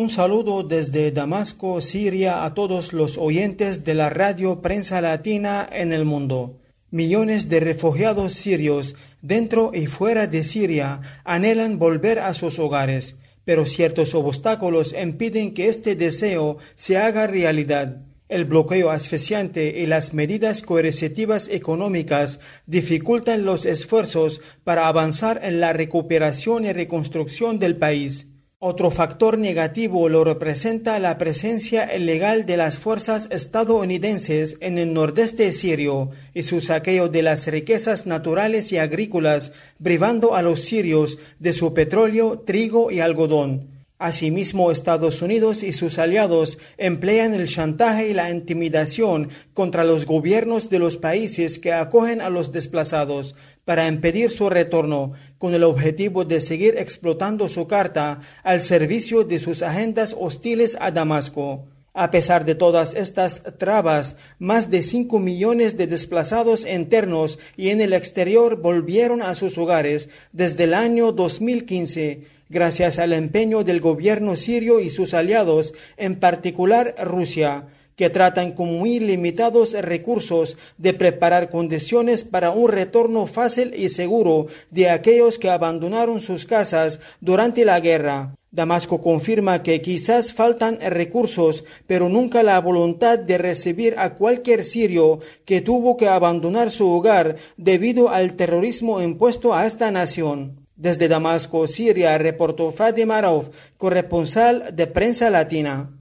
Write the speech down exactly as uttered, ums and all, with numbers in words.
Un saludo desde Damasco, Siria, a todos los oyentes de la radio Prensa Latina en el mundo. Millones de refugiados sirios dentro y fuera de Siria anhelan volver a sus hogares, pero ciertos obstáculos impiden que este deseo se haga realidad. El bloqueo asfixiante y las medidas coercitivas económicas dificultan los esfuerzos para avanzar en la recuperación y reconstrucción del país. Otro factor negativo lo representa la presencia ilegal de las fuerzas estadounidenses en el nordeste sirio y su saqueo de las riquezas naturales y agrícolas, privando a los sirios de su petróleo, trigo y algodón. Asimismo, Estados Unidos y sus aliados emplean el chantaje y la intimidación contra los gobiernos de los países que acogen a los desplazados para impedir su retorno, con el objetivo de seguir explotando su carta al servicio de sus agendas hostiles a Damasco. A pesar de todas estas trabas, más de cinco millones de desplazados internos y en el exterior volvieron a sus hogares desde el año dos mil quince, gracias al empeño del gobierno sirio y sus aliados, en particular Rusia, que tratan con muy limitados recursos de preparar condiciones para un retorno fácil y seguro de aquellos que abandonaron sus casas durante la guerra. Damasco confirma que quizás faltan recursos, pero nunca la voluntad de recibir a cualquier sirio que tuvo que abandonar su hogar debido al terrorismo impuesto a esta nación. Desde Damasco, Siria, reportó Fadi Marov, corresponsal de Prensa Latina.